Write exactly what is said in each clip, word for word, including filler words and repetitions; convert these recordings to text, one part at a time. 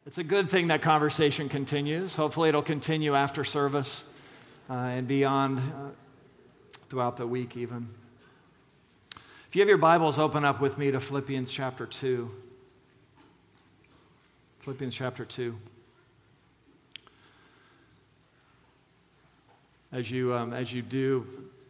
It's a good thing that conversation continues. Hopefully it'll continue after service uh, and beyond uh, throughout the week even. If you have your Bibles, open up with me to Philippians chapter two. Philippians chapter two. As you, um, as you do,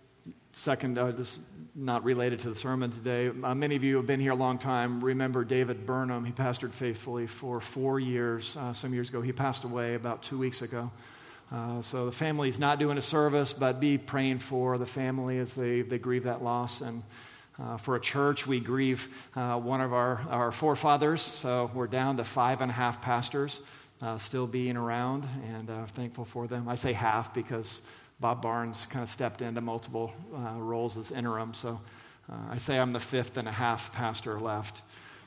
second, uh, this is not related to the sermon today. Uh, many of you have been here a long time. Remember David Burnham. He pastored faithfully for four years. Uh, some years ago, he passed away about two weeks ago. Uh, so the family's not doing a service, but be praying for the family as they, they grieve that loss. And uh, for a church, we grieve uh, one of our, our forefathers. So we're down to five and a half pastors uh, still being around, and uh, thankful for them. I say half because Bob Barnes kind of stepped into multiple uh, roles as interim, so uh, I say I'm the fifth and a half pastor left.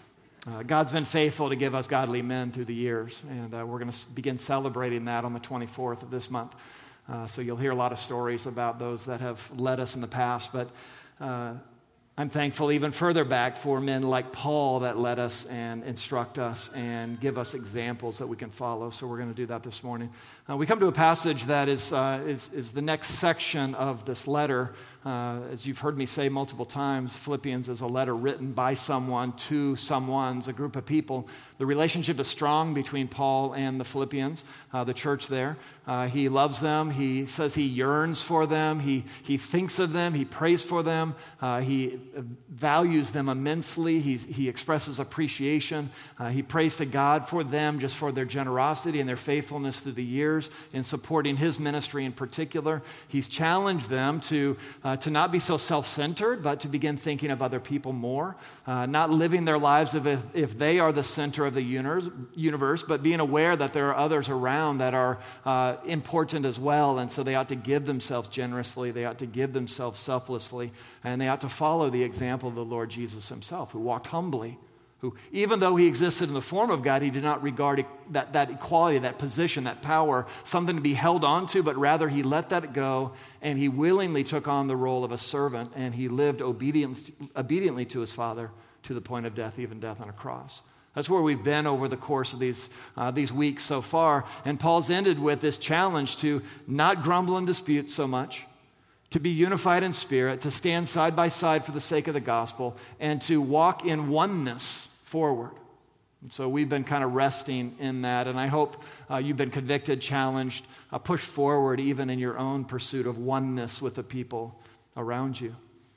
Uh, God's been faithful to give us godly men through the years, and uh, we're going to begin celebrating that on the twenty-fourth of this month. Uh, so you'll hear a lot of stories about those that have led us in the past, but uh, I'm thankful even further back for men like Paul that led us and instruct us and give us examples that we can follow. So we're going to do that this morning. Uh, we come to a passage that is, uh, is, is the next section of this letter. Uh, as you've heard me say multiple times, Philippians is a letter written by someone to someone's, a group of people. The relationship is strong between Paul and the Philippians, uh, the church there. Uh, he loves them. He says he yearns for them. He, he thinks of them. He prays for them. Uh, he values them immensely. He's, he expresses appreciation. Uh, he prays to God for them, just for their generosity and their faithfulness through the years in supporting his ministry in particular. He's challenged them to, uh, to not be so self-centered, but to begin thinking of other people more, uh, not living their lives as if, if they are the center of the universe, universe, but being aware that there are others around that are uh, important as well, and so they ought to give themselves generously, they ought to give themselves selflessly, and they ought to follow the example of the Lord Jesus himself, who walked humbly, who, even though he existed in the form of God, he did not regard that, that equality, that position, that power, something to be held on to, but rather he let that go, and he willingly took on the role of a servant, and he lived obedient, obediently to his Father to the point of death, even death on a cross. That's where we've been over the course of these, uh, these weeks so far, and Paul's ended with this challenge to not grumble and dispute so much, to be unified in spirit, to stand side by side for the sake of the gospel, and to walk in oneness forward. And so we've been kind of resting in that, and I hope uh, you've been convicted, challenged, uh, pushed forward even in your own pursuit of oneness with the people around you.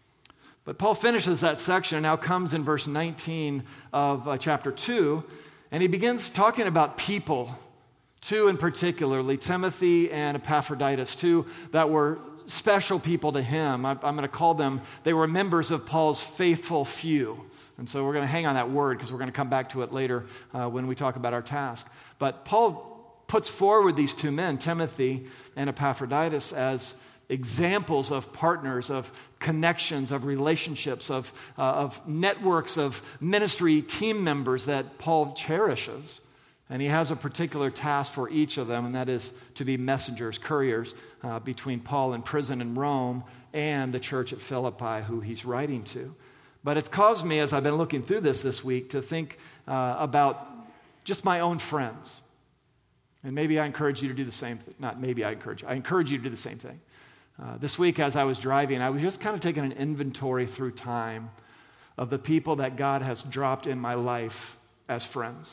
But Paul finishes that section and now comes in verse nineteen of uh, chapter two, and he begins talking about people, two in particularly, Timothy and Epaphroditus, two that were special people to him. I, I'm going to call them, they were members of Paul's faithful few. And so we're going to hang on that word because we're going to come back to it later uh, when we talk about our task. But Paul puts forward these two men, Timothy and Epaphroditus, as examples of partners, of connections, of relationships, of, uh, of networks of ministry team members that Paul cherishes. And he has a particular task for each of them, and that is to be messengers, couriers uh, between Paul in prison in Rome and the church at Philippi who he's writing to. But it's caused me, as I've been looking through this this week, to think uh, about just my own friends. And maybe I encourage you to do the same thing. Not maybe I encourage you. I encourage you to do the same thing. Uh, this week as I was driving, I was just kind of taking an inventory through time of the people that God has dropped in my life as friends.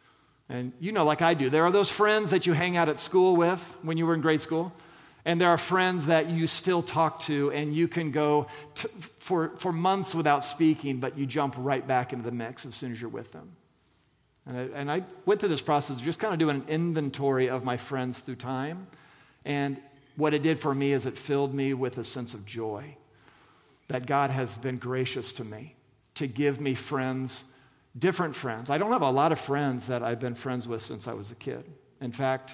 And you know, like I do, there are those friends that you hang out at school with when you were in grade school. And there are friends that you still talk to, and you can go t- for, for months without speaking, but you jump right back into the mix as soon as you're with them. And I, and I went through this process of just kind of doing an inventory of my friends through time. And what it did for me is it filled me with a sense of joy that God has been gracious to me to give me friends, different friends. I don't have a lot of friends that I've been friends with since I was a kid. In fact,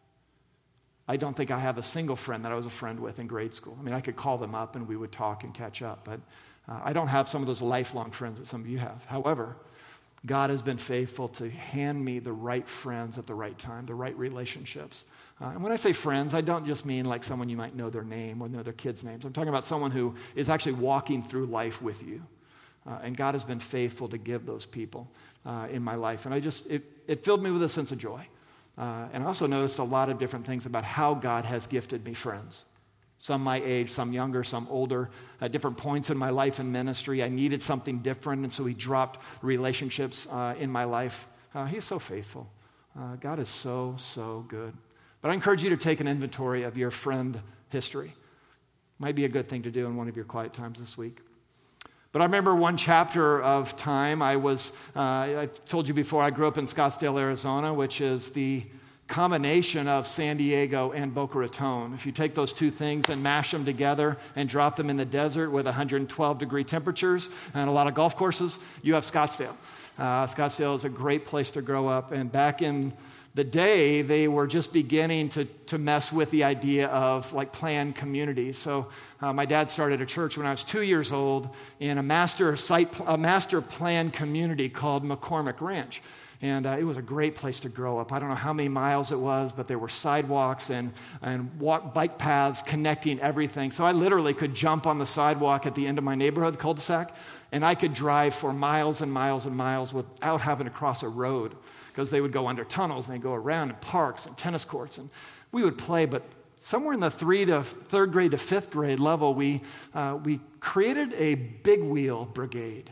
I don't think I have a single friend that I was a friend with in grade school. I mean, I could call them up and we would talk and catch up, but uh, I don't have some of those lifelong friends that some of you have. However, God has been faithful to hand me the right friends at the right time, the right relationships. Uh, and when I say friends, I don't just mean like someone you might know their name or know their kids' names. I'm talking about someone who is actually walking through life with you. Uh, and God has been faithful to give those people. uh, in my life. And I just, it, it filled me with a sense of joy. Uh, and I also noticed a lot of different things about how God has gifted me friends. Some my age, some younger, some older, at different points in my life and ministry. I needed something different, and so he dropped relationships uh, in my life. Uh, he's so faithful. Uh, God is so, so good. But I encourage you to take an inventory of your friend history. Might be a good thing to do in one of your quiet times this week. But I remember one chapter of time, I was, uh, I told you before, I grew up in Scottsdale, Arizona, which is the combination of San Diego and Boca Raton. If you take those two things and mash them together and drop them in the desert with one hundred twelve degree temperatures and a lot of golf courses, you have Scottsdale. Uh, Scottsdale is a great place to grow up. And back in the day, they were just beginning to, to mess with the idea of like planned communities. So uh, my dad started a church when I was two years old in a master site, a master planned community called McCormick Ranch. And uh, it was a great place to grow up. I don't know how many miles it was, but there were sidewalks and, and walk, bike paths connecting everything. So I literally could jump on the sidewalk at the end of my neighborhood cul-de-sac, and I could drive for miles and miles and miles without having to cross a road, because they would go under tunnels and they'd go around in parks and tennis courts. And we would play, but somewhere in the three to third grade to fifth grade level, we, uh, we created a big wheel brigade.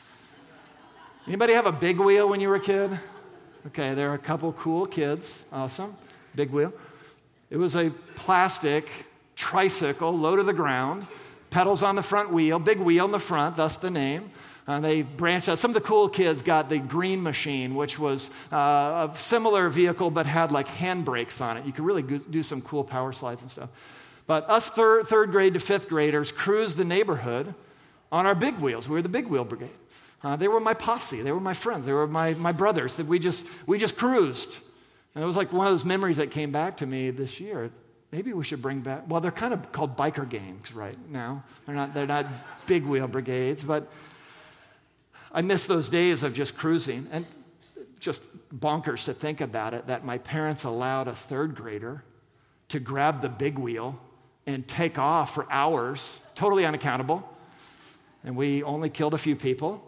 Anybody have a big wheel when you were a kid? Okay, there are a couple cool kids. Awesome. Big wheel. It was a plastic tricycle low to the ground, pedals on the front wheel, big wheel in the front, thus the name. Uh, they branched out. Some of the cool kids got the Green Machine, which was uh, a similar vehicle but had like handbrakes on it. You could really go- do some cool power slides and stuff. But us thir- third grade to fifth graders cruised the neighborhood on our big wheels. We were the big wheel brigade. Uh, they were my posse. They were my friends. They were my, my brothers. That we just we just cruised. And it was like one of those memories that came back to me this year. Maybe we should bring back, well, they're kind of called biker gangs right now. They're not, they're not big wheel brigades, but I miss those days of just cruising. And just bonkers to think about it, that my parents allowed a third grader to grab the big wheel and take off for hours, totally unaccountable. And we only killed a few people.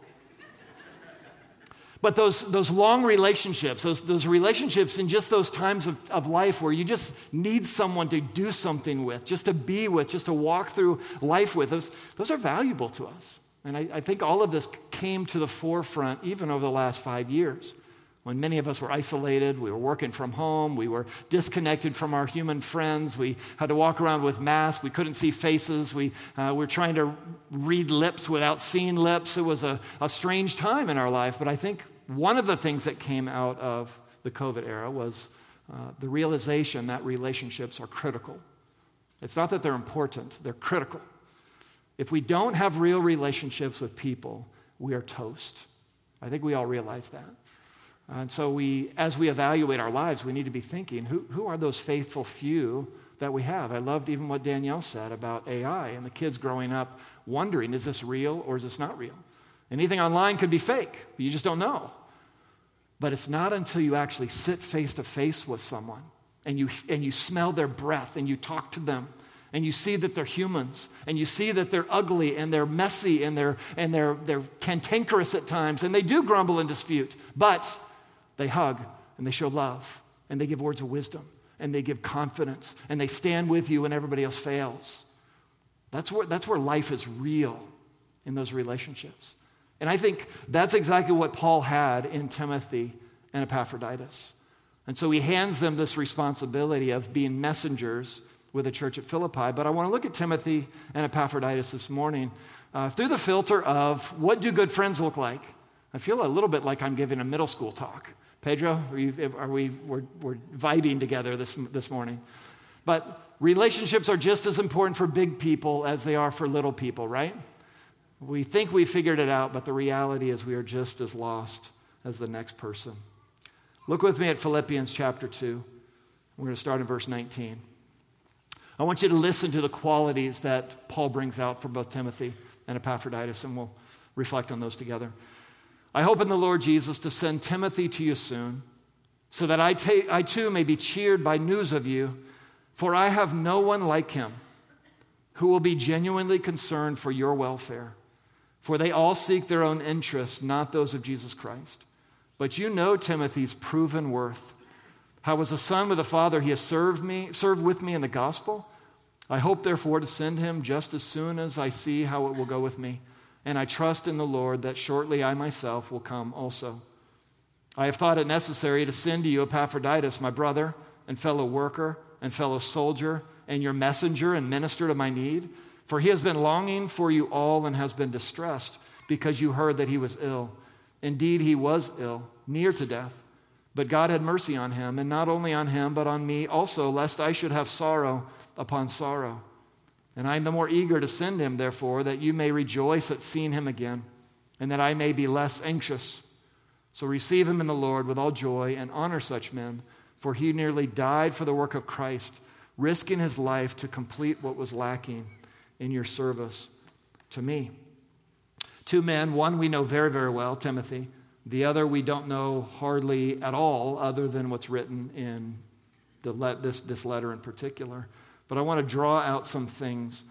But those, those long relationships, those, those relationships in just those times of, of life where you just need someone to do something with, just to be with, just to walk through life with, those, those are valuable to us. And I, I think all of this came to the forefront even over the last five years, when many of us were isolated, we were working from home, we were disconnected from our human friends, we had to walk around with masks, we couldn't see faces, we uh, were trying to read lips without seeing lips. It was a, a strange time in our life, but I think one of the things that came out of the COVID era was uh, the realization that relationships are critical. It's not that they're important, they're critical. If we don't have real relationships with people, we are toast. I think we all realize that. And so we, as we evaluate our lives, we need to be thinking, who, who are those faithful few that we have? I loved even what Danielle said about A I and the kids growing up wondering, is this real or is this not real? Anything online could be fake, but you just don't know. But it's not until you actually sit face to face with someone and you, and you smell their breath and you talk to them and you see that they're humans, and you see that they're ugly and they're messy and they're, and they're, they're cantankerous at times, and they do grumble and dispute, but they hug and they show love and they give words of wisdom and they give confidence and they stand with you when everybody else fails. That's where, that's where life is real, in those relationships. And I think that's exactly what Paul had in Timothy and Epaphroditus. And so he hands them this responsibility of being messengers with the church at Philippi. But I want to look at Timothy and Epaphroditus this morning uh, through the filter of, what do good friends look like? I feel a little bit like I'm giving a middle school talk. Pedro, are, you, are we, we're, we're vibing together this, this morning. But relationships are just as important for big people as they are for little people, right? We think we figured it out, but the reality is we are just as lost as the next person. Look with me at Philippians chapter two. We're going to start in verse nineteen. I want you to listen to the qualities that Paul brings out for both Timothy and Epaphroditus, and we'll reflect on those together. I hope in the Lord Jesus to send Timothy to you soon, so that I, ta- I too may be cheered by news of you, for I have no one like him who will be genuinely concerned for your welfare. For they all seek their own interests, not those of Jesus Christ. But you know Timothy's proven worth. How as a son with a father he has served me, served with me in the gospel. I hope, therefore, to send him just as soon as I see how it will go with me. And I trust in the Lord that shortly I myself will come also. I have thought it necessary to send to you Epaphroditus, my brother and fellow worker and fellow soldier, and your messenger and minister to my need. For he has been longing for you all and has been distressed because you heard that he was ill. Indeed, he was ill, near to death. But God had mercy on him, and not only on him, but on me also, lest I should have sorrow upon sorrow. And I am the more eager to send him, therefore, that you may rejoice at seeing him again, and that I may be less anxious. So receive him in the Lord with all joy, and honor such men, for he nearly died for the work of Christ, risking his life to complete what was lacking in your service to me. Two men, one we know very, very well, Timothy. The other we don't know hardly at all, other than what's written in the let, this, this letter in particular. But I want to draw out some things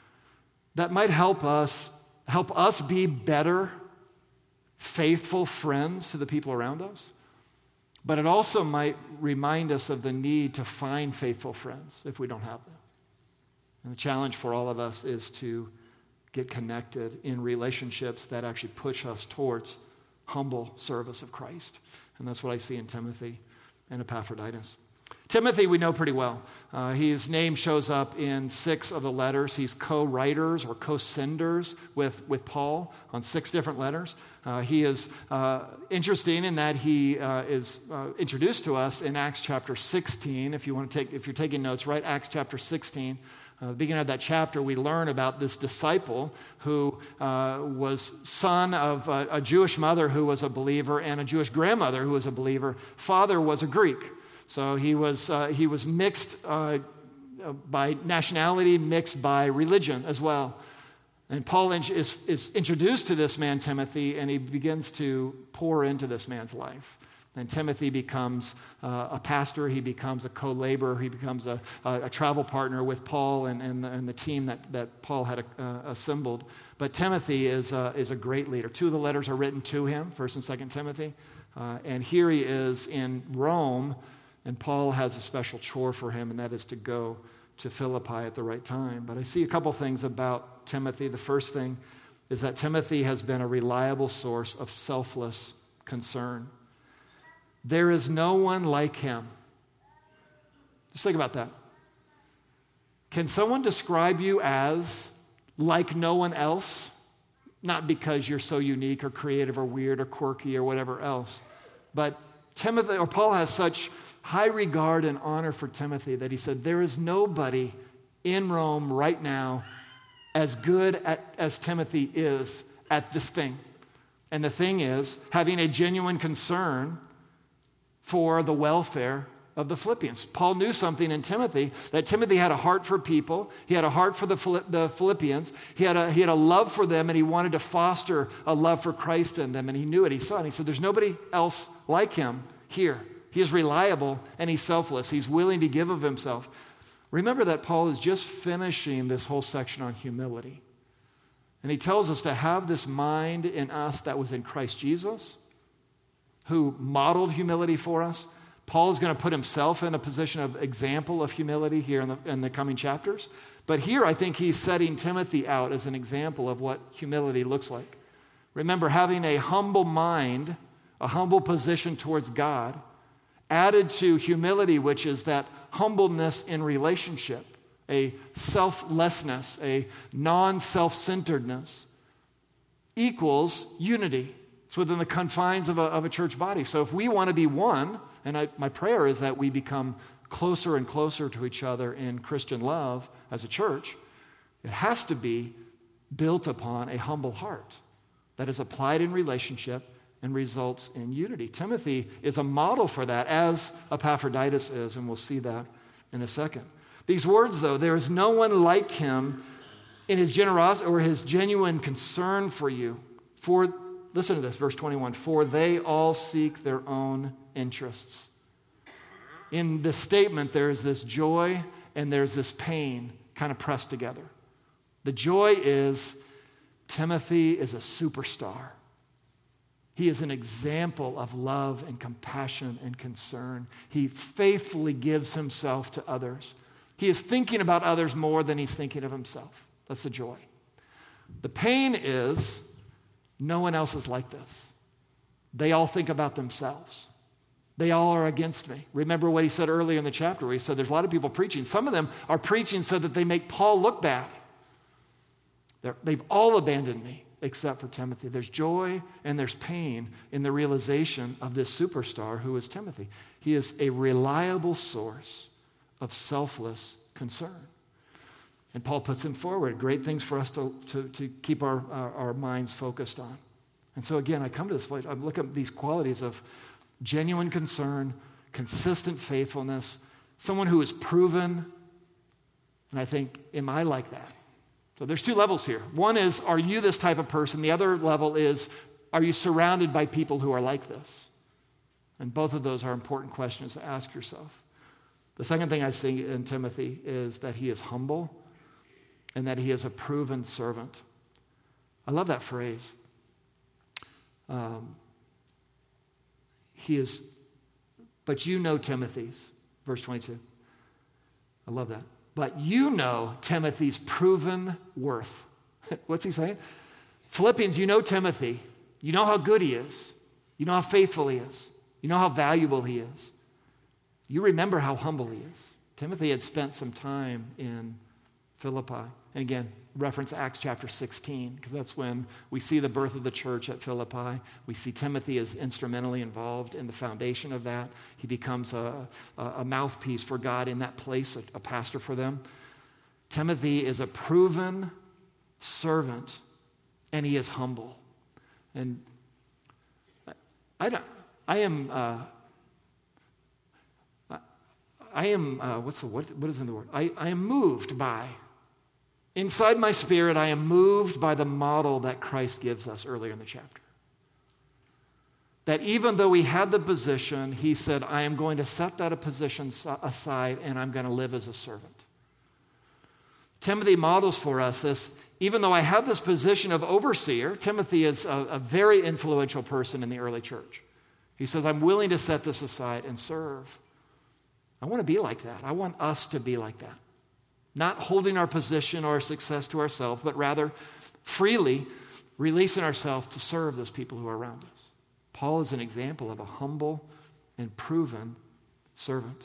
that might help us, help us be better, faithful friends to the people around us. But it also might remind us of the need to find faithful friends if we don't have them. And the challenge for all of us is to get connected in relationships that actually push us towards humble service of Christ. And that's what I see in Timothy and Epaphroditus. Timothy we know pretty well. Uh, his name shows up in six of the letters. He's co-writers or co-senders with, with Paul on six different letters. Uh, he is uh, interesting in that he uh, is uh, introduced to us in Acts chapter sixteen. If you want to take, if you're taking notes, right? Acts chapter sixteen. Uh, the beginning of that chapter, we learn about this disciple who uh, was son of a, a Jewish mother who was a believer and a Jewish grandmother who was a believer. Father was a Greek. So he was, uh, he was mixed uh, by nationality, mixed by religion as well. And Paul is, is introduced to this man, Timothy, and he begins to pour into this man's life. And Timothy becomes uh, a pastor, he becomes a co-laborer, he becomes a, a, a travel partner with Paul and, and, the, and the team that, that Paul had uh, assembled. But Timothy is, uh, is a great leader. Two of the letters are written to him, First and Second Timothy. Uh, and here he is in Rome, and Paul has a special chore for him, and that is to go to Philippi at the right time. But I see a couple things about Timothy. The first thing is that Timothy has been a reliable source of selfless concern. There is no one like him. Just think about that. Can someone describe you as like no one else? Not because you're so unique or creative or weird or quirky or whatever else. But Timothy, or Paul has such high regard and honor for Timothy that he said, there is nobody in Rome right now as good at, as Timothy is at this thing. And the thing is, having a genuine concern for the welfare of the Philippians. Paul knew something in Timothy, that Timothy had a heart for people. He had a heart for the, the Philippians. He had, a, he had a love for them, and he wanted to foster a love for Christ in them, and he knew it. He saw it. And he said, there's nobody else like him here. He is reliable, and he's selfless. He's willing to give of himself. Remember that Paul is just finishing this whole section on humility. And he tells us to have this mind in us that was in Christ Jesus, who modeled humility for us. Paul is going to put himself in a position of example of humility here in the, in the coming chapters. But here I think he's setting Timothy out as an example of what humility looks like. Remember, having a humble mind, a humble position towards God, added to humility, which is that humbleness in relationship, a selflessness, a non-self-centeredness, equals unity. It's within the confines of a, of a church body. So if we want to be one, and I, my prayer is that we become closer and closer to each other in Christian love as a church, it has to be built upon a humble heart that is applied in relationship and results in unity. Timothy is a model for that, as Epaphroditus is, and we'll see that in a second. These words, though, there is no one like him in his generosity or his genuine concern for you. For, listen to this, verse twenty-one, for they all seek their own interests. In this statement, there's this joy and there's this pain kind of pressed together. The joy is Timothy is a superstar. He is an example of love and compassion and concern. He faithfully gives himself to others. He is thinking about others more than he's thinking of himself. That's the joy. The pain is no one else is like this. They all think about themselves. They all are against me. Remember what he said earlier in the chapter where he said there's a lot of people preaching. Some of them are preaching so that they make Paul look bad. They're, they've all abandoned me except for Timothy. There's joy and there's pain in the realization of this superstar who is Timothy. He is a reliable source of selfless concern. And Paul puts him forward, great things for us to, to, to keep our, our, our minds focused on. And so again, I come to this place, I look at these qualities of genuine concern, consistent faithfulness, someone who is proven, and I think, am I like that? So there's two levels here. One is, are you this type of person? The other level is, are you surrounded by people who are like this? And both of those are important questions to ask yourself. The second thing I see in Timothy is that he is humble and that he is a proven servant. I love that phrase. Um, he is, but you know Timothy's, verse twenty-two. I love that. But you know Timothy's proven worth. What's he saying? Philippians, you know Timothy. You know how good he is. You know how faithful he is. You know how valuable he is. You remember how humble he is. Timothy had spent some time in Philippi. And again, reference Acts chapter sixteen, because that's when we see the birth of the church at Philippi. We see Timothy is instrumentally involved in the foundation of that. He becomes a, a mouthpiece for God in that place, a, a pastor for them. Timothy is a proven servant, and he is humble. And I, I, don't, I am... Uh, I am, uh, what's the, what, what is in the word? I, I am moved by, inside my spirit, I am moved by the model that Christ gives us earlier in the chapter. That even though he had the position, he said, I am going to set that position aside and I'm going to live as a servant. Timothy models for us this, even though I have this position of overseer, Timothy is a, a very influential person in the early church. He says, I'm willing to set this aside and serve. I want to be like that. I want us to be like that. Not holding our position or our success to ourselves, but rather freely releasing ourselves to serve those people who are around us. Paul is an example of a humble and proven servant.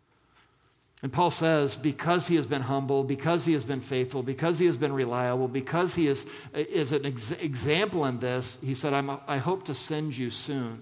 And Paul says, because he has been humble, because he has been faithful, because he has been reliable, because he is, is an ex- example in this, he said, I'm, I hope to send you soon.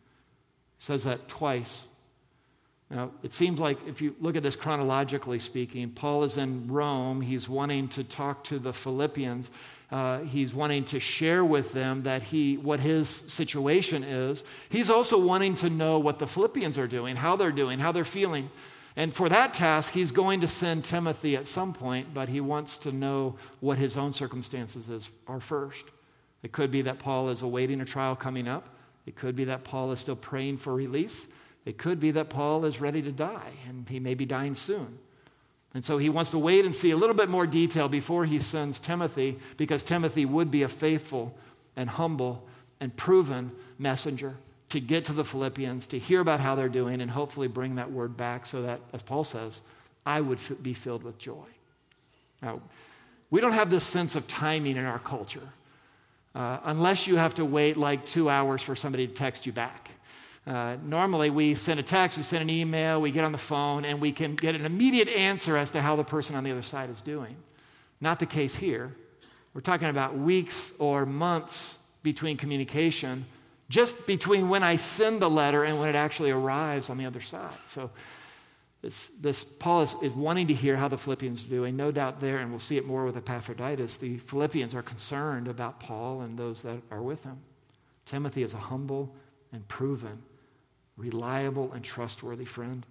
He says that twice. Now, it seems like if you look at this chronologically speaking, Paul is in Rome. He's wanting to talk to the Philippians. Uh, he's wanting to share with them that he, what his situation is. He's also wanting to know what the Philippians are doing, how they're doing, how they're feeling. And for that task, he's going to send Timothy at some point, but he wants to know what his own circumstances is, are first. It could be that Paul is awaiting a trial coming up. It could be that Paul is still praying for release. It could be that Paul is ready to die, and he may be dying soon. And so he wants to wait and see a little bit more detail before he sends Timothy, because Timothy would be a faithful and humble and proven messenger to get to the Philippians, to hear about how they're doing, and hopefully bring that word back so that, as Paul says, I would f- be filled with joy. Now, we don't have this sense of timing in our culture, uh, unless you have to wait like two hours for somebody to text you back. Uh, normally, we send a text, we send an email, we get on the phone, and we can get an immediate answer as to how the person on the other side is doing. Not the case here. We're talking about weeks or months between communication, just between when I send the letter and when it actually arrives on the other side. So this, this Paul is, is wanting to hear how the Philippians are doing. No doubt there, and we'll see it more with Epaphroditus, the Philippians are concerned about Paul and those that are with him. Timothy is a humble and proven, reliable and trustworthy friend.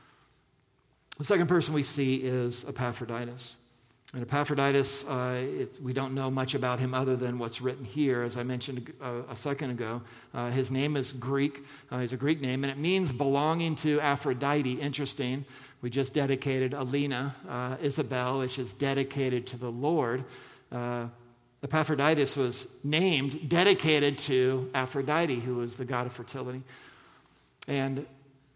The second person we see is Epaphroditus. And Epaphroditus, uh, it's, we don't know much about him other than what's written here. As I mentioned a, a second ago, uh, his name is Greek. Uh, he's a Greek name, and it means belonging to Aphrodite. Interesting. We just dedicated Alina, uh, Isabel, which is dedicated to the Lord. Uh, Epaphroditus was named, dedicated to Aphrodite, who was the god of fertility. And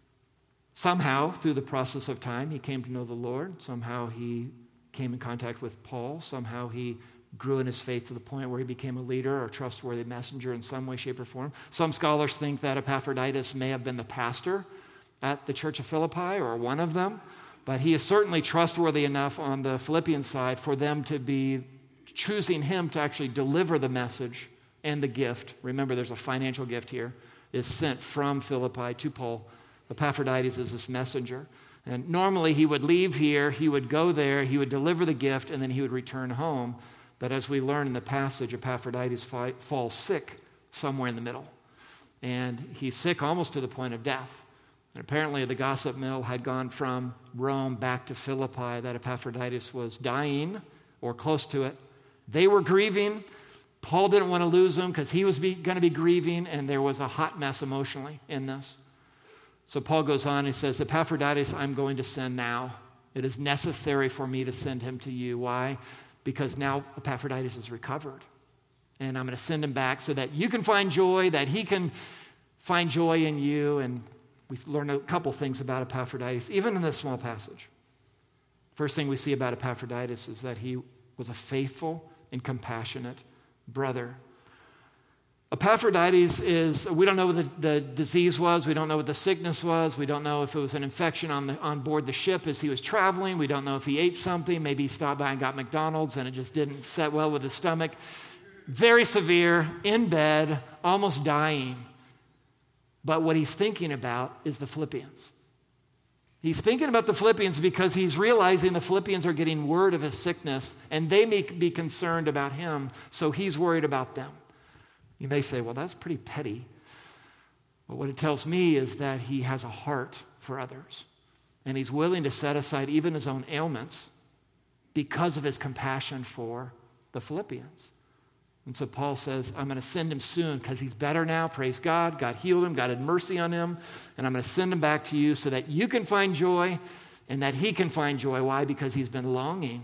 somehow, through the process of time, he came to know the Lord. Somehow he came in contact with Paul. Somehow he grew in his faith to the point where he became a leader or trustworthy messenger in some way, shape, or form. Some scholars think that Epaphroditus may have been the pastor at the church of Philippi, or one of them, but he is certainly trustworthy enough on the Philippian side for them to be choosing him to actually deliver the message and the gift. Remember, there's a financial gift here, is sent from Philippi to Paul. Epaphroditus is this messenger. And normally he would leave here, he would go there, he would deliver the gift, and then he would return home. But as we learn in the passage, Epaphroditus fi- falls sick somewhere in the middle. And he's sick almost to the point of death. And apparently the gossip mill had gone from Rome back to Philippi that Epaphroditus was dying or close to it. They were grieving. Paul didn't want to lose him because he was going to be grieving, and there was a hot mess emotionally in this. So Paul goes on and he says, Epaphroditus, I'm going to send now. It is necessary for me to send him to you. Why? Because now Epaphroditus is recovered. And I'm going to send him back so that you can find joy, that he can find joy in you. And we've learned a couple things about Epaphroditus, even in this small passage. First thing we see about Epaphroditus is that he was a faithful and compassionate brother. Epaphroditus is, we don't know what the, the disease was. We don't know what the sickness was. We don't know if it was an infection on, the, on board the ship as he was traveling. We don't know if he ate something. Maybe he stopped by and got McDonald's and it just didn't set well with his stomach. Very severe, in bed, almost dying. But what he's thinking about is the Philippians. He's thinking about the Philippians because he's realizing the Philippians are getting word of his sickness and they may be concerned about him, so he's worried about them. You may say, well, that's pretty petty. But what it tells me is that he has a heart for others. And he's willing to set aside even his own ailments because of his compassion for the Philippians. And so Paul says, I'm going to send him soon because he's better now. Praise God. God healed him. God had mercy on him. And I'm going to send him back to you so that you can find joy and that he can find joy. Why? Because he's been longing.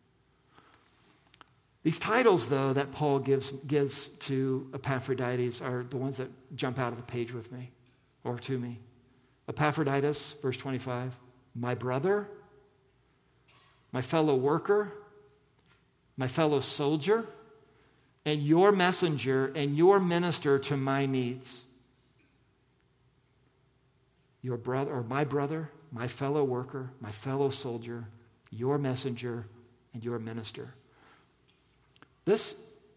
These titles, though, that Paul gives, gives to Epaphroditus are the ones that jump out of the page with me, or to me. Epaphroditus, verse twenty-five, my brother, my fellow worker, my fellow soldier, and your messenger and your minister to my needs. Your brother, or my brother, my fellow worker, my fellow soldier, your messenger, and your minister. This,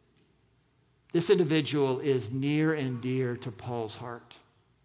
this individual is near and dear to Paul's heart.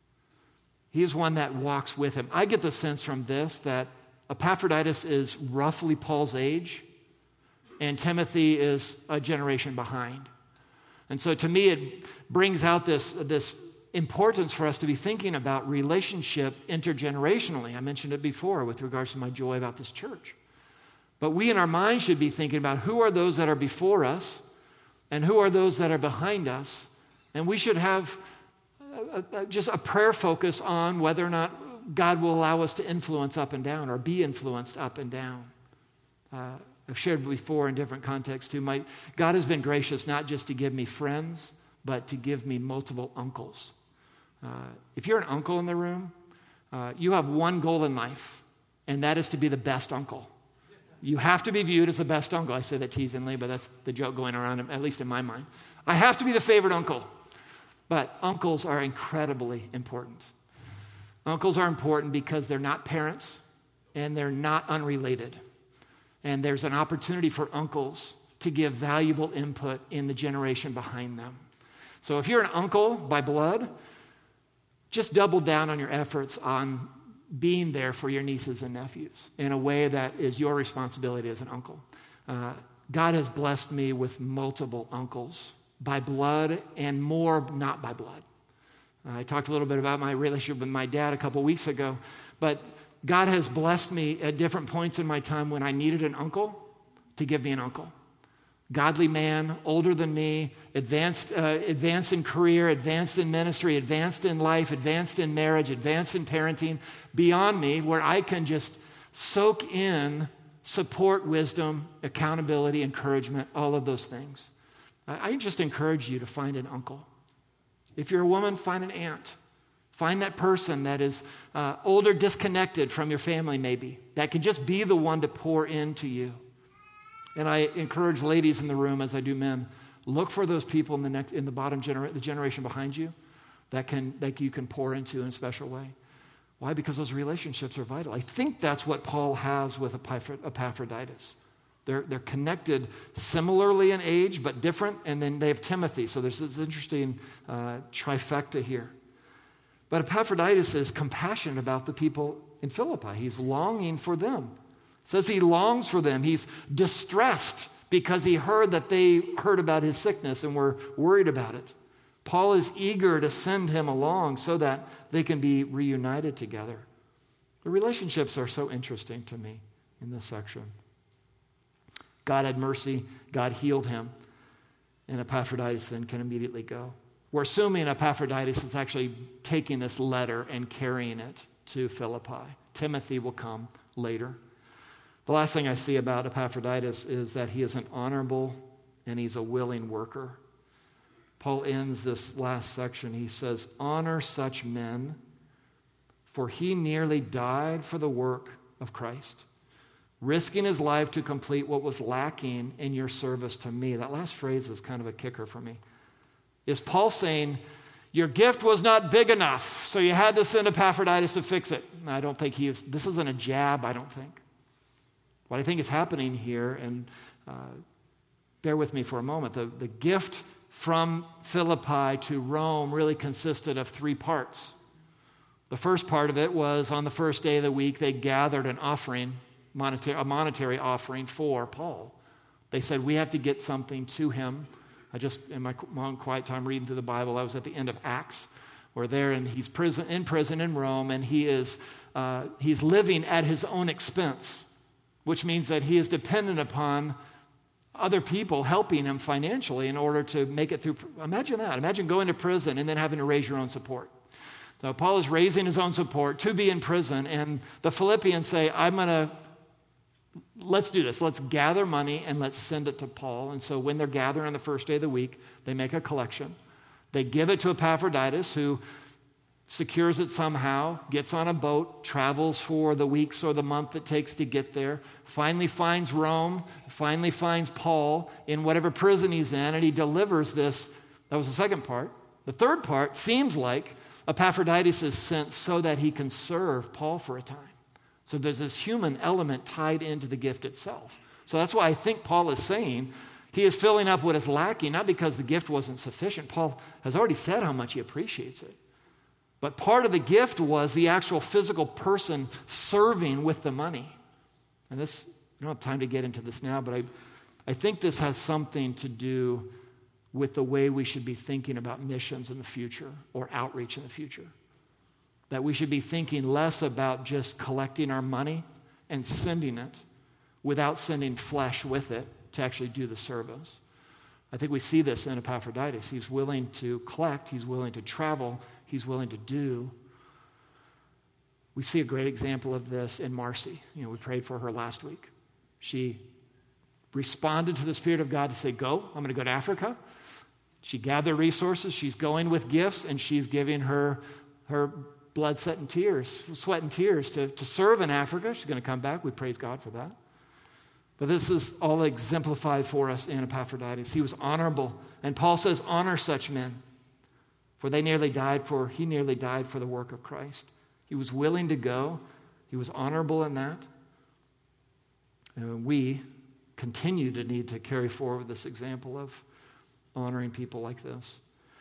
He is one that walks with him. I get the sense from this that Epaphroditus is roughly Paul's age, and Timothy is a generation behind. And so to me, it brings out this, this importance for us to be thinking about relationship intergenerationally. I mentioned it before with regards to my joy about this church. But we in our mind should be thinking about who are those that are before us and who are those that are behind us. And we should have a, a, just a prayer focus on whether or not God will allow us to influence up and down or be influenced up and down. Uh, I've shared before in different contexts too. My, God has been gracious not just to give me friends, but to give me multiple uncles. Uh, if you're an uncle in the room, uh, you have one goal in life, and that is to be the best uncle. You have to be viewed as the best uncle. I say that teasingly, but that's the joke going around, at least in my mind. I have to be the favorite uncle. But uncles are incredibly important. Uncles are important because they're not parents, and they're not unrelated. And there's an opportunity for uncles to give valuable input in the generation behind them. So if you're an uncle by blood, just double down on your efforts on being there for your nieces and nephews in a way that is your responsibility as an uncle. Uh, God has blessed me with multiple uncles by blood and more not by blood. Uh, I talked a little bit about my relationship with my dad a couple weeks ago, but God has blessed me at different points in my time when I needed an uncle to give me an uncle. Godly man, older than me, advanced, uh, advanced in career, advanced in ministry, advanced in life, advanced in marriage, advanced in parenting, beyond me, where I can just soak in support, wisdom, accountability, encouragement, all of those things. I, I just encourage you to find an uncle. If you're a woman, find an aunt. Find that person that is uh, older, disconnected from your family maybe, that can just be the one to pour into you. And I encourage ladies in the room, as I do men, look for those people in the next, in the bottom genera- the generation behind you that can that you can pour into in a special way. Why? Because those relationships are vital. I think that's what Paul has with Epaphroditus. They're, they're connected similarly in age, but different, and then they have Timothy. So there's this interesting uh, trifecta here. But Epaphroditus is compassionate about the people in Philippi. He's longing for them. It says he longs for them. He's distressed because he heard that they heard about his sickness and were worried about it. Paul is eager to send him along so that they can be reunited together. The relationships are so interesting to me in this section. God had mercy. God healed him. And Epaphroditus then can immediately go. We're assuming Epaphroditus is actually taking this letter and carrying it to Philippi. Timothy will come later. The last thing I see about Epaphroditus is that he is an honorable and he's a willing worker. Paul ends this last section. He says, honor such men, for he nearly died for the work of Christ, risking his life to complete what was lacking in your service to me. That last phrase is kind of a kicker for me. Is Paul saying, your gift was not big enough, so you had to send Epaphroditus to fix it? I don't think he is. This isn't a jab, I don't think. What I think is happening here, and uh, bear with me for a moment, the, the gift from Philippi to Rome really consisted of three parts. The first part of it was on the first day of the week, they gathered an offering, monetary, a monetary offering for Paul. They said, we have to get something to him. I just, in my long quiet time reading through the Bible, I was at the end of Acts. We're there, and he's prison, in prison in Rome, and he is uh, he's living at his own expense, which means that he is dependent upon other people helping him financially in order to make it through. Imagine that. Imagine going to prison and then having to raise your own support. So Paul is raising his own support to be in prison, and the Philippians say, I'm going to, let's do this. Let's gather money and let's send it to Paul. And so when they're gathering on the first day of the week, they make a collection. They give it to Epaphroditus, who secures it somehow, gets on a boat, travels for the weeks or the month it takes to get there, finally finds Rome, finally finds Paul in whatever prison he's in, and he delivers this. That was the second part. The third part seems like Epaphroditus is sent so that he can serve Paul for a time. So there's this human element tied into the gift itself. So that's why I think Paul is saying he is filling up what is lacking, not because the gift wasn't sufficient. Paul has already said how much he appreciates it. But part of the gift was the actual physical person serving with the money. And this, I don't have time to get into this now, but I, I think this has something to do with the way we should be thinking about missions in the future or outreach in the future. That we should be thinking less about just collecting our money and sending it without sending flesh with it to actually do the service. I think we see this in Epaphroditus. He's willing to collect, he's willing to travel, he's willing to do. We see a great example of this in Marcy. You know, we prayed for her last week. She responded to the Spirit of God to say, go, I'm going to go to Africa. She gathered resources, she's going with gifts, and she's giving her, her blood, sweat, and tears, sweat and tears to, to serve in Africa. She's going to come back. We praise God for that. But this is all exemplified for us in Epaphroditus. He was honorable. And Paul says, honor such men. For they nearly died for, he nearly died for the work of Christ. He was willing to go. He was honorable in that. And we continue to need to carry forward this example of honoring people like this.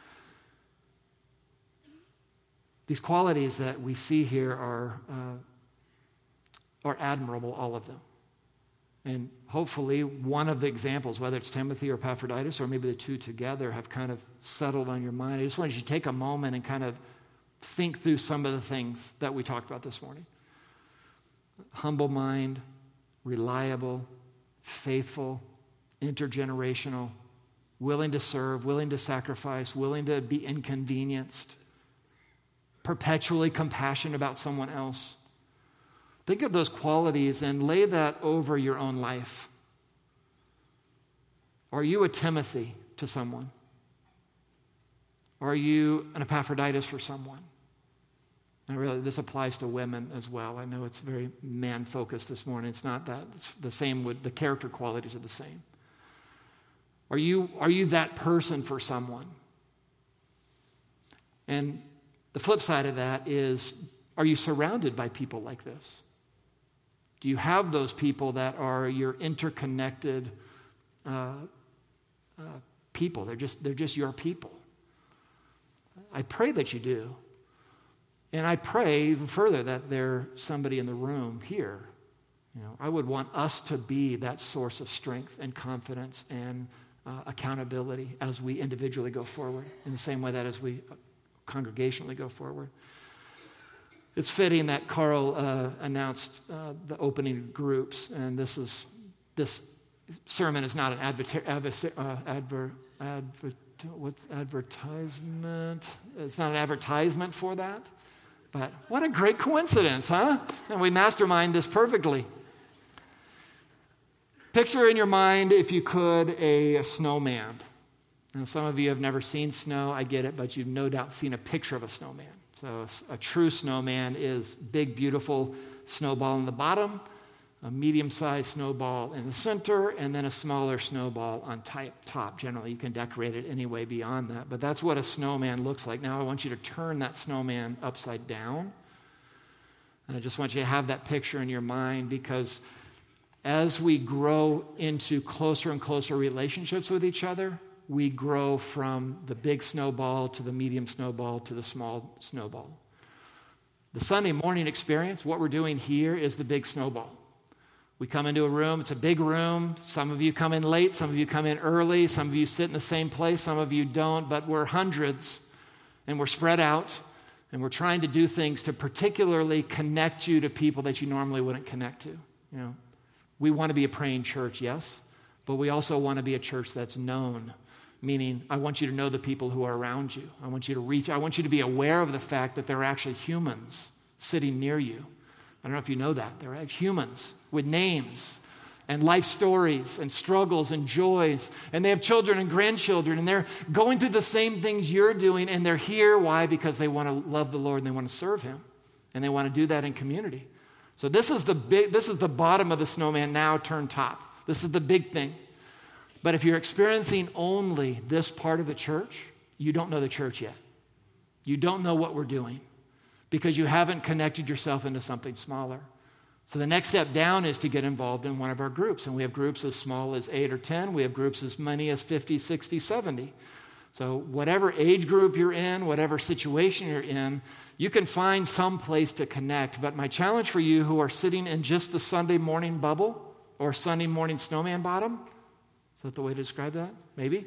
These qualities that we see here are, uh, are admirable, all of them. And hopefully one of the examples, whether it's Timothy or Epaphroditus or maybe the two together, have kind of settled on your mind. I just wanted you to take a moment and kind of think through some of the things that we talked about this morning. Humble mind, reliable, faithful, intergenerational, willing to serve, willing to sacrifice, willing to be inconvenienced, perpetually compassionate about someone else. Think of those qualities and lay that over your own life. Are you a Timothy to someone? Or are you an Epaphroditus for someone? And really, this applies to women as well. I know it's very man-focused this morning. It's not that. It's the same with the character qualities are the same. Are you, are you that person for someone? And the flip side of that is, are you surrounded by people like this? Do you have those people that are your interconnected uh, uh, people? They're just, they're just your people. I pray that you do. And I pray even further that there's somebody in the room here. You know, I would want us to be that source of strength and confidence and uh, accountability as we individually go forward, in the same way that as we congregationally go forward. It's fitting that Carl uh, announced uh, the opening groups, and this is this sermon is not an adver- adver- uh, adver- adver- what's advertisement? It's not an advertisement for that. But what a great coincidence, huh? And we mastermind this perfectly. Picture in your mind, if you could, a, a snowman. Now, some of you have never seen snow, I get it, but you've no doubt seen a picture of a snowman. So a, a true snowman is big, beautiful snowball in the bottom, a medium-sized snowball in the center, and then a smaller snowball on type, top. Generally, you can decorate it any way beyond that, but that's what a snowman looks like. Now, I want you to turn that snowman upside down, and I just want you to have that picture in your mind, because as we grow into closer and closer relationships with each other, we grow from the big snowball to the medium snowball to the small snowball. The Sunday morning experience, what we're doing here, is the big snowball. We come into a room, it's a big room. Some of you come in late, some of you come in early, some of you sit in the same place, some of you don't, but we're hundreds, and we're spread out, and we're trying to do things to particularly connect you to people that you normally wouldn't connect to. You know, we want to be a praying church, yes, but we also want to be a church that's known, meaning I want you to know the people who are around you. I want you to reach, I want you to be aware of the fact that there are actually humans sitting near you. I don't know if you know that. They're humans with names and life stories and struggles and joys, and they have children and grandchildren, and they're going through the same things you're doing, and they're here. Why? Because they want to love the Lord and they want to serve Him, and they want to do that in community. So this is the big, this is the bottom of the snowman now turned top. This is the big thing. But if you're experiencing only this part of the church, you don't know the church yet. You don't know what we're doing, because you haven't connected yourself into something smaller. So the next step down is to get involved in one of our groups. And we have groups as small as eight or ten. We have groups as many as fifty, sixty, seventy. So whatever age group you're in, whatever situation you're in, you can find some place to connect. But my challenge for you who are sitting in just the Sunday morning bubble or Sunday morning snowman bottom, is that the way to describe that? Maybe.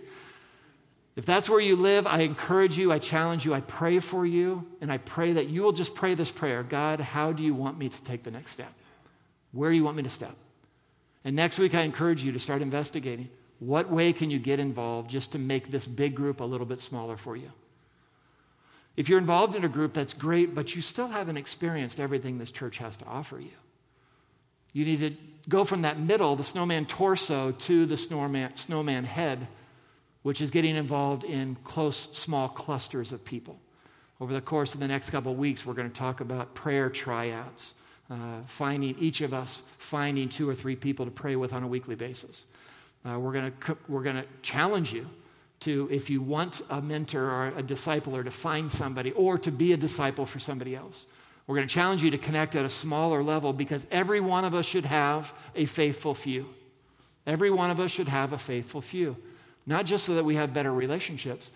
If that's where you live, I encourage you, I challenge you, I pray for you, and I pray that you will just pray this prayer. God, how do you want me to take the next step? Where do you want me to step? And next week, I encourage you to start investigating. What way can you get involved just to make this big group a little bit smaller for you? If you're involved in a group, that's great, but you still haven't experienced everything this church has to offer you. You need to go from that middle, the snowman torso, to the snowman, snowman head, which is getting involved in close, small clusters of people. Over the course of the next couple of weeks, we're going to talk about prayer tryouts, uh, finding each of us, finding two or three people to pray with on a weekly basis. Uh, we're going to we're going to challenge you to, if you want a mentor or a discipler, to find somebody or to be a disciple for somebody else. We're going to challenge you to connect at a smaller level, because every one of us should have a faithful few. Every one of us should have a faithful few. Not just so that we have better relationships,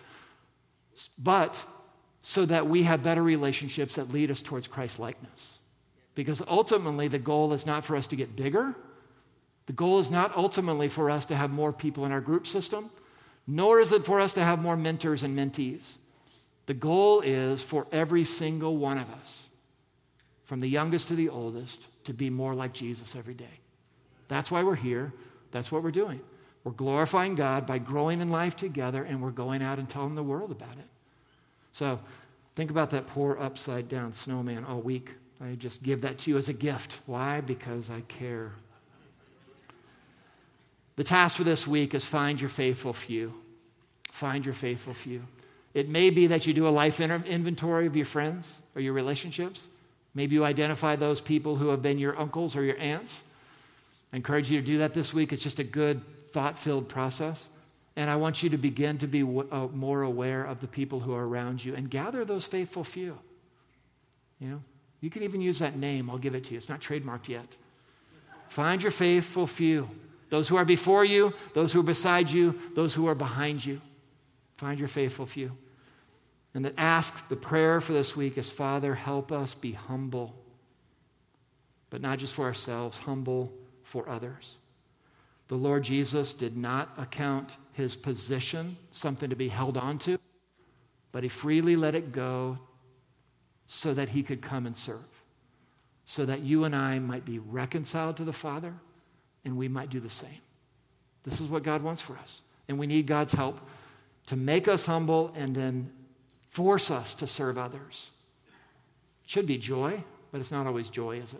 but so that we have better relationships that lead us towards Christ-likeness. Because ultimately, the goal is not for us to get bigger. The goal is not ultimately for us to have more people in our group system, nor is it for us to have more mentors and mentees. The goal is for every single one of us, from the youngest to the oldest, to be more like Jesus every day. That's why we're here. That's what we're doing. We're glorifying God by growing in life together, and we're going out and telling the world about it. So think about that poor upside down snowman all week. I just give that to you as a gift. Why? Because I care. The task for this week is find your faithful few. Find your faithful few. It may be that you do a life inventory of your friends or your relationships. Maybe you identify those people who have been your uncles or your aunts. I encourage you to do that this week. It's just a good, thought-filled process. And I want you to begin to be w- uh, more aware of the people who are around you and gather those faithful few. You know, you can even use that name. I'll give it to you. It's not trademarked yet. Find your faithful few. Those who are before you, those who are beside you, those who are behind you. Find your faithful few. And then ask, the prayer for this week is, Father, help us be humble. But not just for ourselves, humble for others. The Lord Jesus did not account his position something to be held on to, but he freely let it go so that he could come and serve, so that you and I might be reconciled to the Father and we might do the same. This is what God wants for us. And we need God's help to make us humble and then force us to serve others. It should be joy, but it's not always joy, is it?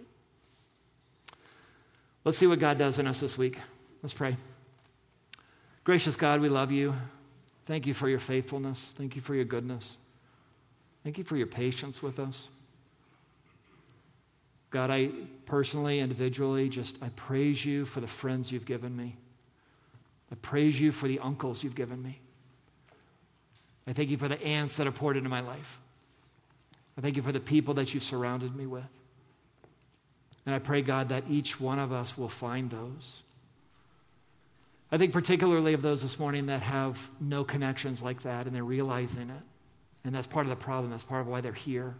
Let's see what God does in us this week. Let's pray. Gracious God, we love you. Thank you for your faithfulness. Thank you for your goodness. Thank you for your patience with us. God, I personally, individually, just I praise you for the friends you've given me. I praise you for the uncles you've given me. I thank you for the aunts that are poured into my life. I thank you for the people that you've surrounded me with. And I pray, God, that each one of us will find those. I think particularly of those this morning that have no connections like that, and they're realizing it. And that's part of the problem. That's part of why they're here.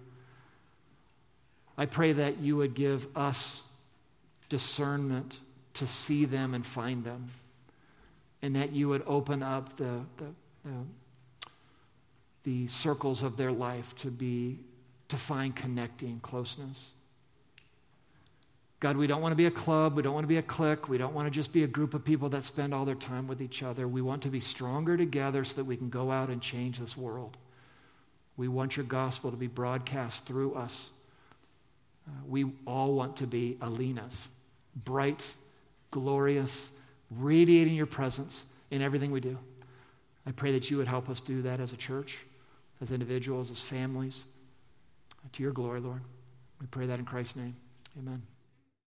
I pray that you would give us discernment to see them and find them. And that you would open up the, the, the, the circles of their life to be, to find connecting closeness. God, we don't want to be a club. We don't want to be a clique. We don't want to just be a group of people that spend all their time with each other. We want to be stronger together so that we can go out and change this world. We want your gospel to be broadcast through us. Uh, we all want to be Alinas, bright, glorious, radiating your presence in everything we do. I pray that you would help us do that as a church, as individuals, as families, to your glory, Lord. We pray that in Christ's name. Amen.